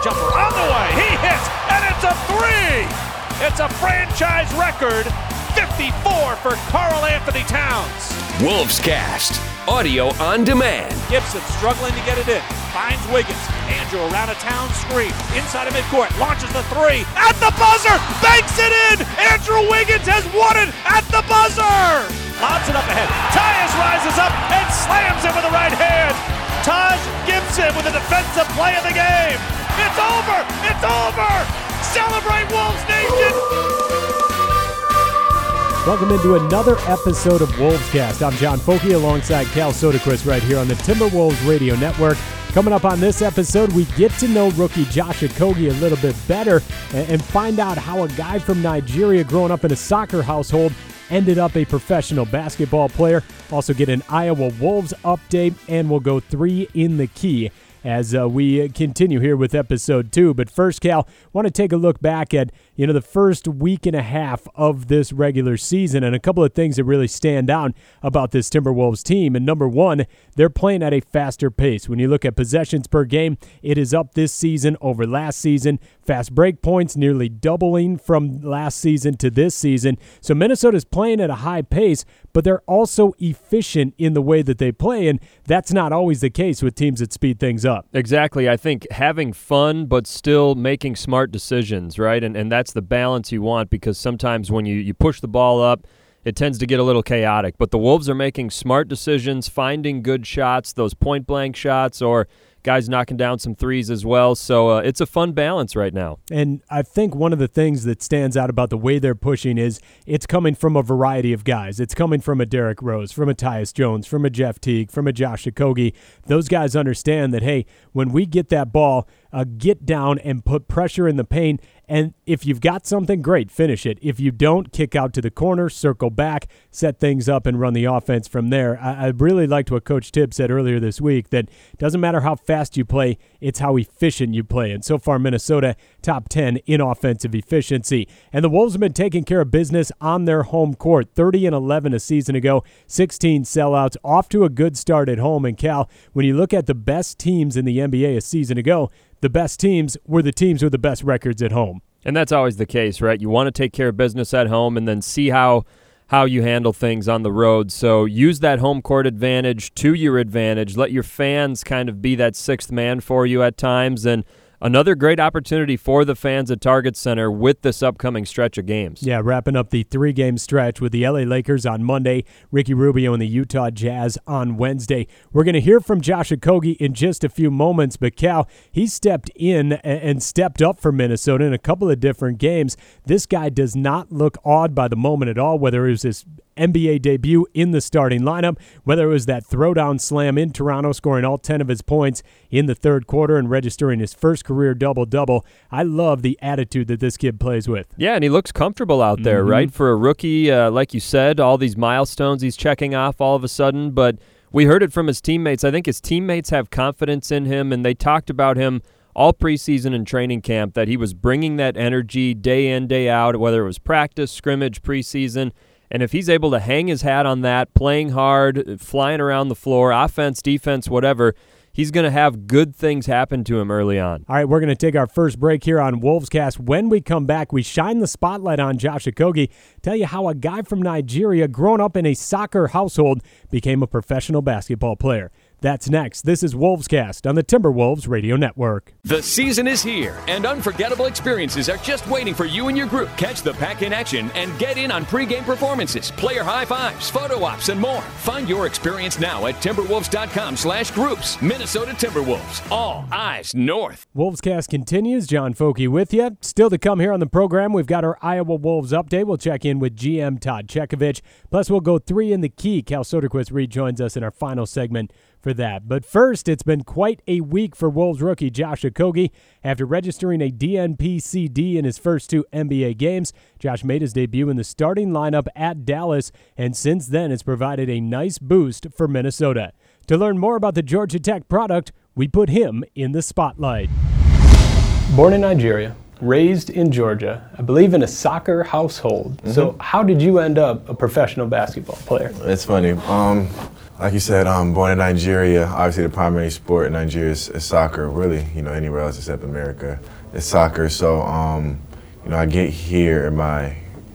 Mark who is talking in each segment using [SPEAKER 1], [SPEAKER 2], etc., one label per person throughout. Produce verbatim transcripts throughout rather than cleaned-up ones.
[SPEAKER 1] jumper on the way. He hits, and it's a three. It's a franchise record, fifty-four for Karl Anthony Towns.
[SPEAKER 2] Wolves Cast, audio on demand.
[SPEAKER 1] Gibson struggling to get it in. Finds Wiggins. Andrew around a Towns screen. Inside of midcourt. Launches the three. At the buzzer. Banks it in. Andrew Wiggins has won it at the buzzer. Lobs it up ahead. Tyus rises up and slams it with the right hand. Taj Gibson with a defensive play of the game. It's over. It's over. Celebrate Wolves Nation.
[SPEAKER 3] Welcome into another episode of Wolves Cast. I'm John Foky alongside Cal Soderquist right here on the Timberwolves Radio Network. Coming up on this episode, we get to know rookie Josh Okogie a little bit better and find out how a guy from Nigeria growing up in a soccer household ended up a professional basketball player. Also get an Iowa Wolves update, and we'll go three in the key as uh, we continue here with episode two. But first, Cal, I want to take a look back at, you know, the first week and a half of this regular season and a couple of things that really stand out about this Timberwolves team. And number one, they're playing at a faster pace. When you look at possessions per game, it is up this season over last season. Fast break points nearly doubling from last season to this season. So Minnesota's playing at a high pace, but they're also efficient in the way that they play, and that's not always the case with teams that speed things up.
[SPEAKER 4] Exactly. I think having fun but still making smart decisions, right? And and that's the balance you want, because sometimes when you, you push the ball up, it tends to get a little chaotic. But the Wolves are making smart decisions, finding good shots, those point-blank shots, or guys knocking down some threes as well. So uh, it's a fun balance right now.
[SPEAKER 3] And I think one of the things that stands out about the way they're pushing is it's coming from a variety of guys. It's coming from a Derrick Rose, from a Tyus Jones, from a Jeff Teague, from a Josh Okogie. Those guys understand that, hey, when we get that ball, uh, get down and put pressure in the paint. And if you've got something, great, finish it. If you don't, kick out to the corner, circle back, set things up, and run the offense from there. I, I really liked what Coach Tibbs said earlier this week, that it doesn't matter how fast you play, it's how efficient you play. And so far, Minnesota, top ten in offensive efficiency. And the Wolves have been taking care of business on their home court. thirty and eleven a season ago, sixteen sellouts, off to a good start at home. And Cal, when you look at the best teams in the N B A a season ago, the best teams were the teams with the best records at home.
[SPEAKER 4] And that's always the case, right? You want to take care of business at home and then see how how you handle things on the road. So use that home court advantage to your advantage. Let your fans kind of be that sixth man for you at times. And another great opportunity for the fans at Target Center with this upcoming stretch of games.
[SPEAKER 3] Yeah, wrapping up the three-game stretch with the L A Lakers on Monday, Ricky Rubio and the Utah Jazz on Wednesday. We're going to hear from Josh Okogie in just a few moments, but Cal, he stepped in and stepped up for Minnesota in a couple of different games. This guy does not look awed by the moment at all, whether it was his N B A debut in the starting lineup, whether it was that throwdown slam in Toronto, scoring all ten of his points in the third quarter and registering his first career double-double. I love the attitude that this kid plays with.
[SPEAKER 4] Yeah, and he looks comfortable out there, mm-hmm. right? For a rookie, uh, like you said, all these milestones he's checking off all of a sudden, but we heard it from his teammates. I think his teammates have confidence in him, and they talked about him all preseason and training camp, that he was bringing that energy day in, day out, whether it was practice, scrimmage, preseason. And if he's able to hang his hat on that, playing hard, flying around the floor, offense, defense, whatever, he's going to have good things happen to him early on.
[SPEAKER 3] All right, we're going to take our first break here on Wolves Cast. When we come back, we shine the spotlight on Josh Okogie, tell you how a guy from Nigeria, grown up in a soccer household, became a professional basketball player. That's next. This is Wolves Cast on the Timberwolves Radio Network.
[SPEAKER 2] The season is here, and unforgettable experiences are just waiting for you and your group. Catch the pack in action and get in on pregame performances, player high fives, photo ops, and more. Find your experience now at timberwolves.com slash groups. Minnesota Timberwolves. All eyes north.
[SPEAKER 3] Wolves Cast continues. John Foky with you. Still to come here on the program, we've got our Iowa Wolves update. We'll check in with G M Todd Chekovich. Plus, we'll go three in the key. Cal Soderquist rejoins us in our final segment for that. But first, it's been quite a week for Wolves rookie Josh Okogie. After registering a D N P C D in his first two N B A games, Josh made his debut in the starting lineup at Dallas, and since then has provided a nice boost for Minnesota. To learn more about the Georgia Tech product, we put him in the spotlight.
[SPEAKER 5] Born in Nigeria, raised in Georgia, I believe in a soccer household. Mm-hmm. So how did you end up a professional basketball player?
[SPEAKER 6] It's funny. Um, Like you said, I'm born in Nigeria. Obviously, the primary sport in Nigeria is, is soccer. Really, you know, anywhere else except America, it's soccer. So, um, you know, I get here and my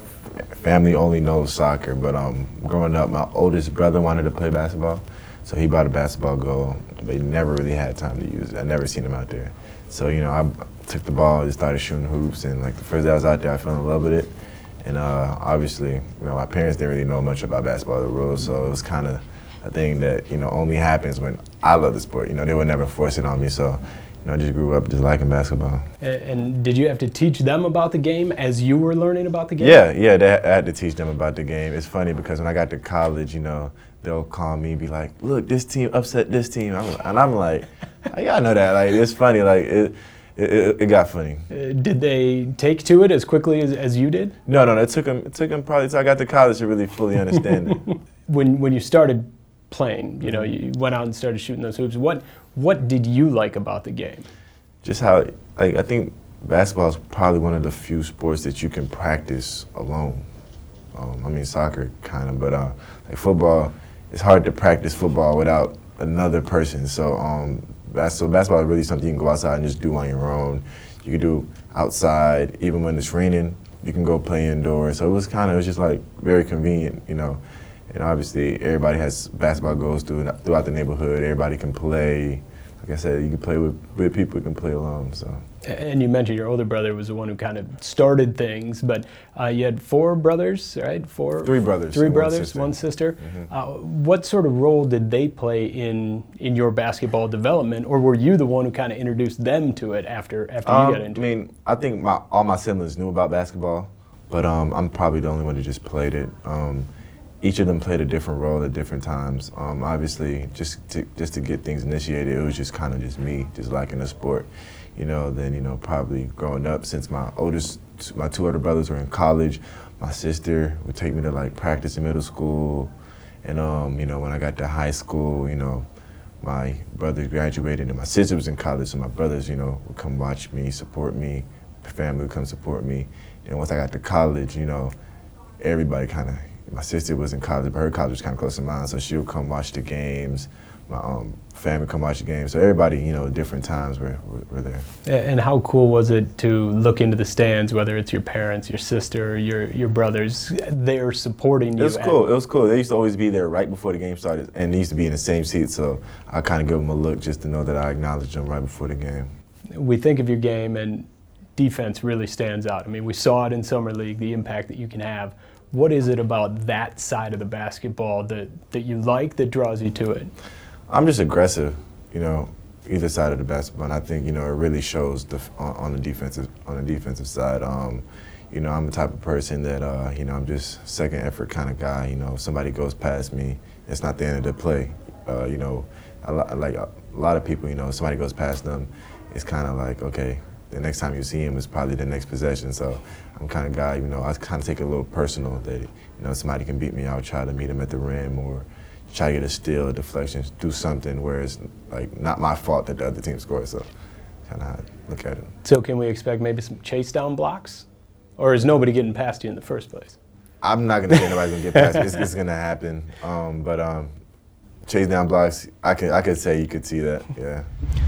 [SPEAKER 6] family only knows soccer. But um, growing up, my oldest brother wanted to play basketball, so he bought a basketball goal. But he never really had time to use it. I never seen him out there. So, you know, I took the ball and started shooting hoops. And like the first day I was out there, I fell in love with it. And uh, obviously, you know, my parents didn't really know much about basketball, the rules, so it was kind of a thing that, you know, only happens when I love the sport. You know, they would never force it on me, so, you know, I just grew up just liking basketball.
[SPEAKER 5] And, and did you have to teach them about the game as you were learning about the game?
[SPEAKER 6] Yeah, yeah, they, I had to teach them about the game. It's funny because when I got to college, you know, they'll call me and be like, look, this team upset this team. I'm, and I'm like, I gotta know that. Like, it's funny. Like, it, it, it got funny.
[SPEAKER 5] Uh, did they take to it as quickly as, as you did?
[SPEAKER 6] No, no, it took them, it took them probably until I got to college to really fully understand it.
[SPEAKER 5] When, when you started playing, you know, you went out and started shooting those hoops. What what did you like about the game?
[SPEAKER 6] Just how, like, I think basketball is probably one of the few sports that you can practice alone. Um, I mean, soccer kind of, but uh, like football, it's hard to practice football without another person. So, um, bas- so basketball is really something you can go outside and just do on your own. You can do outside, even when it's raining. You can go play indoors. So it was kind of, it was just like very convenient, you know. And obviously, everybody has basketball goals through, throughout the neighborhood. Everybody can play. Like I said, you can play with, with people, you can play alone. So.
[SPEAKER 5] And you mentioned your older brother was the one who kind of started things, but uh, you had four brothers, right? Four.
[SPEAKER 6] Three brothers.
[SPEAKER 5] Three
[SPEAKER 6] one
[SPEAKER 5] brothers,
[SPEAKER 6] sister.
[SPEAKER 5] one sister.
[SPEAKER 6] Mm-hmm.
[SPEAKER 5] Uh, what sort of role did they play in in your basketball development, or were you the one who kind of introduced them to it after after
[SPEAKER 6] um,
[SPEAKER 5] you got into it?
[SPEAKER 6] I mean, I think my, all my siblings knew about basketball, but um, I'm probably the only one that just played it. Um, Each of them played a different role at different times. Um, obviously, just to, just to get things initiated, it was just kind of just me, just liking the sport. You know, then, you know, probably growing up, since my oldest, my two older brothers were in college, my sister would take me to, like, practice in middle school. And, um, you know, when I got to high school, you know, my brothers graduated and my sister was in college, so my brothers, you know, would come watch me, support me, my family would come support me. And once I got to college, you know, everybody kind of, my sister was in college, but her college was kind of close to mine, so she would come watch the games. My um, family would come watch the games. So everybody, you know, at different times were, were, were there.
[SPEAKER 5] And how cool was it to look into the stands, whether it's your parents, your sister, your your brothers, they're supporting you?
[SPEAKER 6] It was cool. It was cool. They used to always be there right before the game started, and they used to be in the same seat, so I kind of give them a look just to know that I acknowledged them right before the game.
[SPEAKER 5] We think of your game, and defense really stands out. I mean, we saw it in Summer League, the impact that you can have. What is it about that side of the basketball that, that you like that draws you to it?
[SPEAKER 6] I'm just aggressive, you know, either side of the basketball, and I think, you know, it really shows the, on, on the defensive on the defensive side. Um, you know, I'm the type of person that, uh, you know, I'm just second effort kind of guy. You know, if somebody goes past me, it's not the end of the play. Uh, you know, a lot, like a lot of people, you know, if somebody goes past them, it's kind of like, okay, the next time you see him is probably the next possession. So I'm kind of guy, you know, I kind of take it a little personal that, you know, somebody can beat me, I'll try to meet him at the rim or try to get a steal, a deflection, do something where it's like not my fault that the other team scored. So kind of look at it.
[SPEAKER 5] So can we expect maybe some chase down blocks? Or is nobody getting past you in the first place?
[SPEAKER 6] I'm not going to say nobody's going to get past me. It's, it's going to happen. Um, but um, chase down blocks, I could, I could say you could see that, yeah.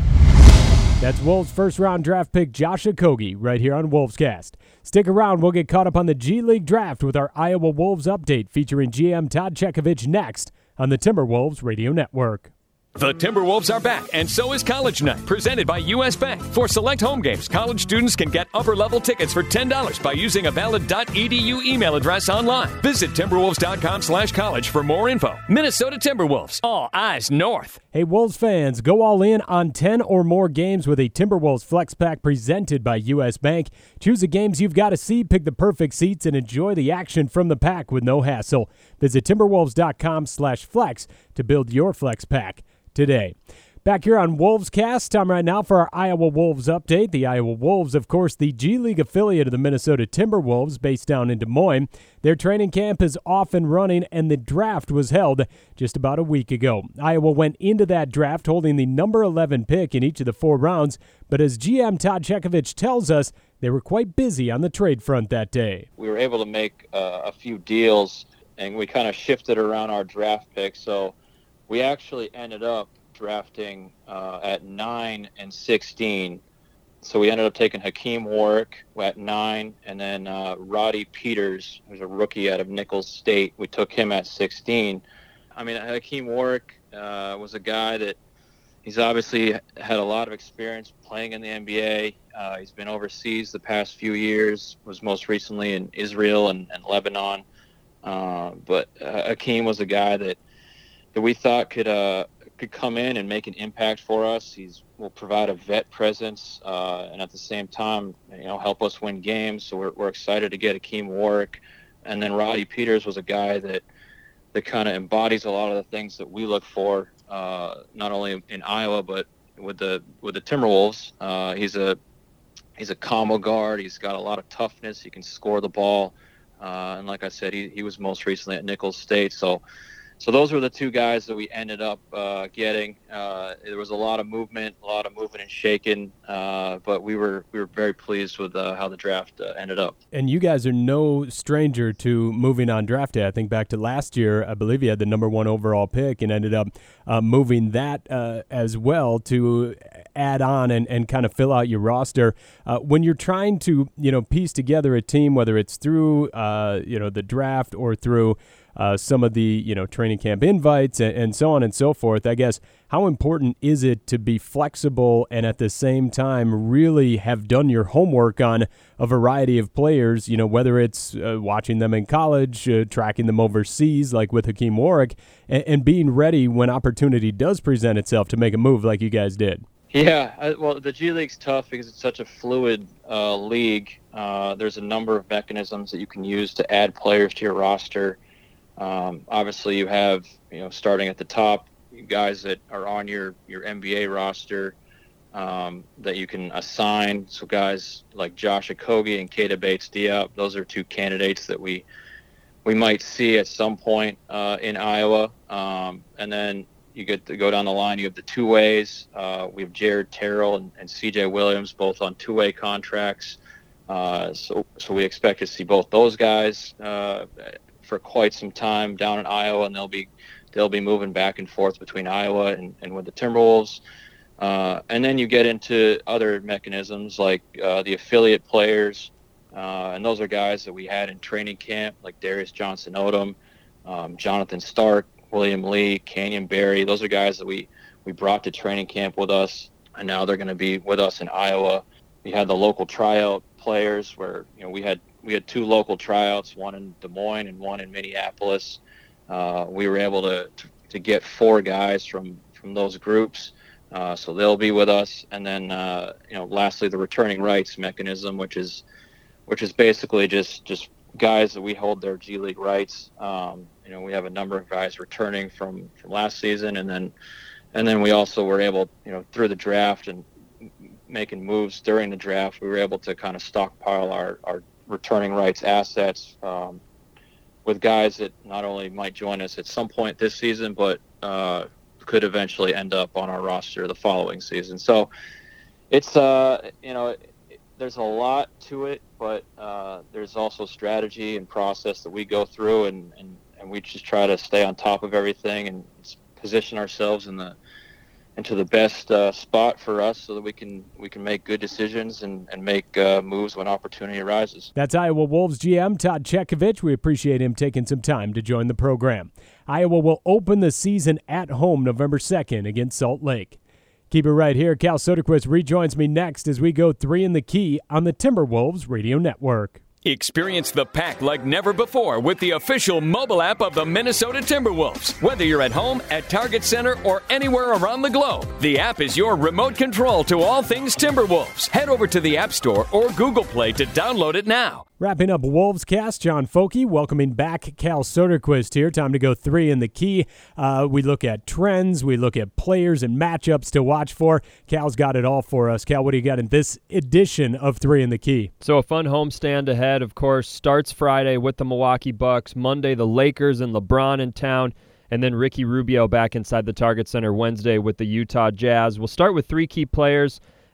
[SPEAKER 3] That's Wolves' first-round draft pick Josh Okogie right here on Wolvescast. Stick around. We'll get caught up on the G League draft with our Iowa Wolves update featuring G M Todd Chekovich next on the Timberwolves Radio Network.
[SPEAKER 2] The Timberwolves are back, and so is College Night, presented by U S Bank. For select home games, college students can get upper-level tickets for ten dollars by using a valid .edu email address online. Visit timberwolves.com slash college for more info. Minnesota Timberwolves, all eyes north.
[SPEAKER 3] Hey, Wolves fans, go all in on ten or more games with a Timberwolves Flex Pack presented by U S Bank. Choose the games you've got to see, pick the perfect seats, and enjoy the action from the pack with no hassle. Visit timberwolves.com slash flex to build your Flex Pack today. Back here on Wolvescast, time right now for our Iowa Wolves update. The Iowa Wolves, of course, the G League affiliate of the Minnesota Timberwolves, based down in Des Moines. Their training camp is off and running, and the draft was held just about a week ago. Iowa went into that draft holding the number eleven pick in each of the four rounds, but as G M Todd Chekovich tells us, they were quite busy on the trade front that day.
[SPEAKER 7] We were able to make uh, a few deals, and we kind of shifted around our draft pick, so we actually ended up drafting uh, at nine and sixteen. So we ended up taking Hakeem Warwick at nine, and then uh, Roddy Peters, who's a rookie out of Nichols State. We took him at sixteen. I mean, Hakeem Warwick uh, was a guy that he's obviously had a lot of experience playing in the N B A. Uh, he's been overseas the past few years, was most recently in Israel and, and Lebanon. Uh, but uh, Hakeem was a guy that, that we thought could uh, could come in and make an impact for us. He's will provide a vet presence uh, and at the same time, you know, help us win games. So we're we're excited to get Hakeem Warwick. And then Roddy Peters was a guy that that kind of embodies a lot of the things that we look for, uh, not only in Iowa but with the with the Timberwolves. Uh, he's a he's a combo guard. He's got a lot of toughness. He can score the ball. Uh, and like I said, he he was most recently at Nichols State. So. So those were the two guys that we ended up uh, getting. Uh, there was a lot of movement, a lot of moving and shaking, uh, but we were we were very pleased with uh, how the draft uh, ended up.
[SPEAKER 3] And you guys are no stranger to moving on draft day. I think back to last year, I believe you had the number one overall pick and ended up uh, moving that uh, as well to add on and, and kind of fill out your roster. Uh, when you're trying to, you know, piece together a team, whether it's through, uh, you know, the draft or through Uh, some of the, you know, training camp invites and, and so on and so forth, I guess, how important is it to be flexible and at the same time really have done your homework on a variety of players, you know, whether it's uh, watching them in college, uh, tracking them overseas, like with Hakeem Warwick, and, and being ready when opportunity does present itself to make a move like you guys did?
[SPEAKER 7] Yeah, I, well, the G League's tough because it's such a fluid uh, league. Uh, there's a number of mechanisms that you can use to add players to your roster. Um, obviously, you have, you know, starting at the top, guys that are on your, your N B A roster um, that you can assign. So guys like Josh Okogie and Keita Bates-Diop, those are two candidates that we we might see at some point uh, in Iowa. Um, and then you get to go down the line. You have the two-ways. Uh, we have Jared Terrell and, and C J Williams, both on two-way contracts. Uh, so, so we expect to see both those guys uh, for quite some time down in Iowa, and they'll be they'll be moving back and forth between Iowa and, and with the Timberwolves. Uh, and then you get into other mechanisms like uh, the affiliate players, uh, and those are guys that we had in training camp, like Darius Johnson-Odom, um, Jonathan Stark, William Lee, Canyon Barry. Those are guys that we, we brought to training camp with us, and now they're going to be with us in Iowa. We had the local tryout players where, you know, we had we had two local tryouts, one in Des Moines and one in Minneapolis. Uh, we were able to, to, to get four guys from, from those groups, uh, so they'll be with us. And then, uh, you know, lastly, the returning rights mechanism, which is which is basically just, just guys that we hold their G League rights. Um, you know, we have a number of guys returning from, from last season, and then and then we also were able, you know, through the draft and making moves during the draft, we were able to kind of stockpile our, our returning rights assets um, with guys that not only might join us at some point this season, but uh, could eventually end up on our roster the following season. So it's, uh, you know, it, it, there's a lot to it, but uh, there's also strategy and process that we go through, and, and, and we just try to stay on top of everything and position ourselves in the into the best uh, spot for us so that we can we can make good decisions and, and make uh, moves when opportunity arises.
[SPEAKER 3] That's Iowa Wolves G M Todd Chekovich. We appreciate him taking some time to join the program. Iowa will open the season at home November second against Salt Lake. Keep it right here. Cal Soderquist rejoins me next as we go three in the key on the Timberwolves Radio Network.
[SPEAKER 2] Experience the Pack like never before with the official mobile app of the Minnesota Timberwolves. Whether you're at home, at Target Center, or anywhere around the globe, the app is your remote control to all things Timberwolves. Head over to the App Store or Google Play to download it now.
[SPEAKER 3] Wrapping up Wolves Cast, John Folke welcoming back Cal Soderquist here. Time to go three in the key. Uh, we look at trends. We look at players and matchups to watch for. Cal's got it all for us. Cal, what do you got in this edition of three in the key?
[SPEAKER 4] So a fun homestand ahead, of course, starts Friday with the Milwaukee Bucks. Monday, the Lakers and LeBron in town. And then Ricky Rubio back inside the Target Center Wednesday with the Utah Jazz. We'll start with three key players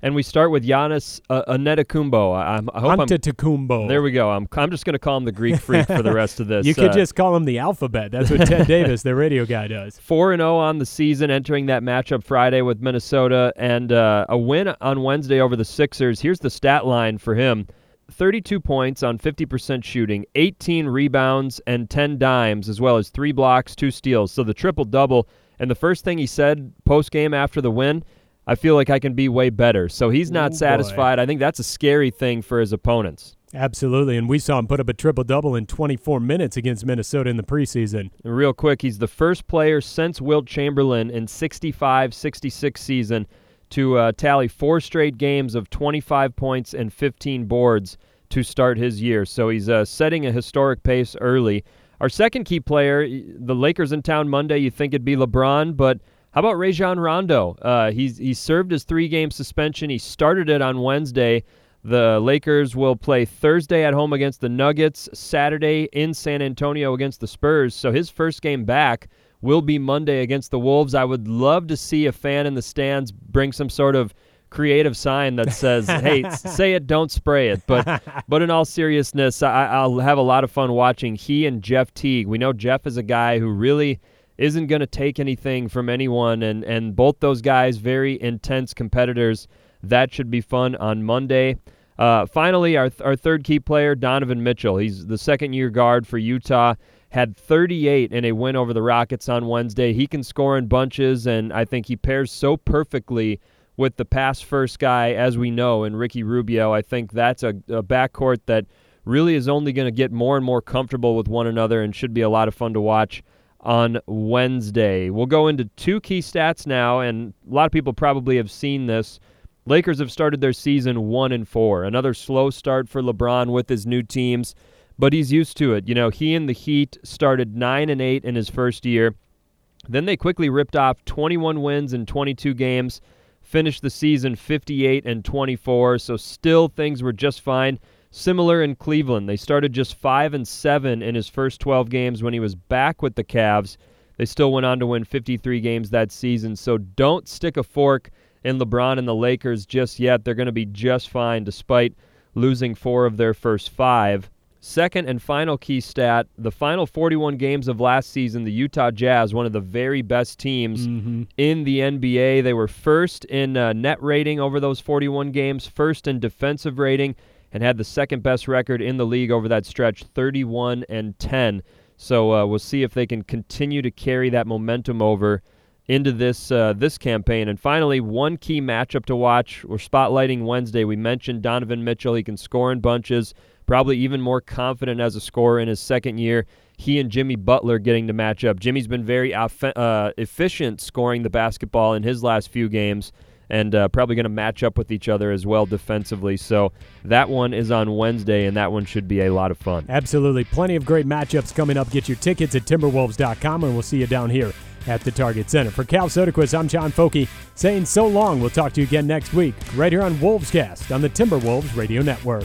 [SPEAKER 4] And we start with Giannis uh, Antetokounmpo. I, I hope
[SPEAKER 3] Antetokounmpo.
[SPEAKER 4] I'm, there we go. I'm, I'm just going to call him the Greek freak for the rest of this.
[SPEAKER 3] You could
[SPEAKER 4] uh,
[SPEAKER 3] just call him the alphabet. That's what Ted Davis, the radio guy, does.
[SPEAKER 4] four and oh on the season, entering that matchup Friday with Minnesota, and uh, a win on Wednesday over the Sixers. Here's the stat line for him. thirty-two points on fifty percent shooting, eighteen rebounds, and ten dimes, as well as three blocks, two steals. So the triple-double. And the first thing he said post-game after the win, I feel like I can be way better. So he's not
[SPEAKER 3] Ooh,
[SPEAKER 4] satisfied.
[SPEAKER 3] boy.
[SPEAKER 4] I think that's a scary thing for his opponents.
[SPEAKER 3] Absolutely, and we saw him put up a triple-double in twenty-four minutes against Minnesota in the preseason.
[SPEAKER 4] And real quick, he's the first player since Wilt Chamberlain in sixty-five sixty-six season to uh, tally four straight games of twenty-five points and fifteen boards to start his year. So he's uh, setting a historic pace early. Our second key player, the Lakers in town Monday, you think it'd be LeBron, but how about Rajon Rondo? Uh, he's he served his three-game suspension. He started it on Wednesday. The Lakers will play Thursday at home against the Nuggets, Saturday in San Antonio against the Spurs. So his first game back will be Monday against the Wolves. I would love to see a fan in the stands bring some sort of creative sign that says, hey, say it, don't spray it. But but in all seriousness, I, I'll have a lot of fun watching he and Jeff Teague. We know Jeff is a guy who really isn't going to take anything from anyone, and, and both those guys, very intense competitors. That should be fun on Monday. Uh, finally, our th- our third key player, Donovan Mitchell. He's the second-year guard for Utah. Had thirty-eight in a win over the Rockets on Wednesday. He can score in bunches, and I think he pairs so perfectly with the pass-first guy, as we know, in Ricky Rubio. I think that's a, a backcourt that really is only going to get more and more comfortable with one another and should be a lot of fun to watch on Wednesday. We'll go into two key stats now, and a lot of people probably have seen this. Lakers have started their season one and four. Another slow start for LeBron with his new teams, but he's used to it. You know, he and the Heat started nine and eight in his first year. Then they quickly ripped off twenty-one wins in twenty-two games, finished the season fifty-eight and twenty-four, so still things were just fine. Similar in Cleveland. They started just five and seven in his first twelve games when he was back with the Cavs. They still went on to win fifty-three games that season, so don't stick a fork in LeBron and the Lakers just yet. They're going to be just fine despite losing four of their first five. Second and final key stat, the final forty-one games of last season, the Utah Jazz, one of the very best teams mm-hmm. in the N B A. They were first in uh, net rating over those forty-one games, first in defensive rating, and had the second best record in the league over that stretch, thirty-one and ten. So uh, we'll see if they can continue to carry that momentum over into this uh, this campaign. And finally, one key matchup to watch. We're spotlighting Wednesday. We mentioned Donovan Mitchell. He can score in bunches, probably even more confident as a scorer in his second year. He and Jimmy Butler getting to match up. Jimmy's been very off- uh, efficient scoring the basketball in his last few games, and uh, probably going to match up with each other as well defensively. So that one is on Wednesday, and that one should be a lot of fun.
[SPEAKER 3] Absolutely. Plenty of great matchups coming up. Get your tickets at timberwolves dot com, and we'll see you down here at the Target Center. For Cal Soderquist, I'm John Foky, saying so long. We'll talk to you again next week, right here on Wolvescast on the Timberwolves Radio Network.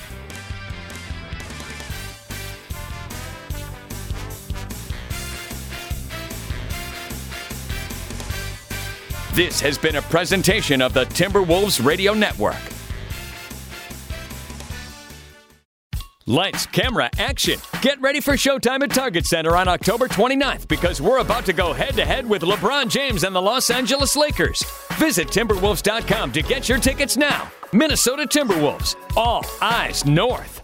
[SPEAKER 2] This has been a presentation of the Timberwolves Radio Network. Lights, camera, action. Get ready for showtime at Target Center on October twenty-ninth because we're about to go head-to-head with LeBron James and the Los Angeles Lakers. Visit timberwolves dot com to get your tickets now. Minnesota Timberwolves. All eyes north.